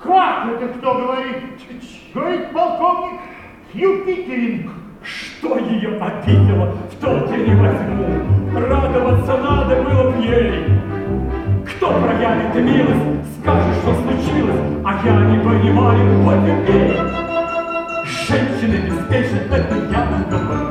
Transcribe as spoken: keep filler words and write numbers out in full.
Как это кто говорит? Говорит полковник Юпитеринг. Что ее обидело, в толк я не возьму. Радоваться надо было б ей. Кто проявит милость, скажет, что случилось, а я не понимаю, вот и ей. Женщины беспечны, это я вам говорю.